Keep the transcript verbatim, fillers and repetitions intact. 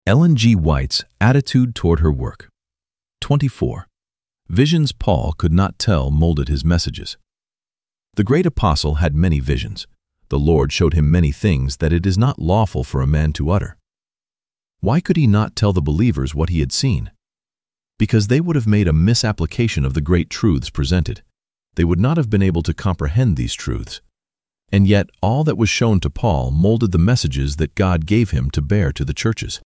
Ellen G. White's attitude toward her work. twenty-four. Visions Paul could not tell molded his messages. The great apostle had many visions. The Lord showed him many things that it is not lawful for a man to utter. Why could he not tell the believers what he had seen? Because they would have made a misapplication of the great truths presented. They would not have been able to comprehend these truths. And yet all that was shown to Paul molded the messages that God gave him to bear to the churches.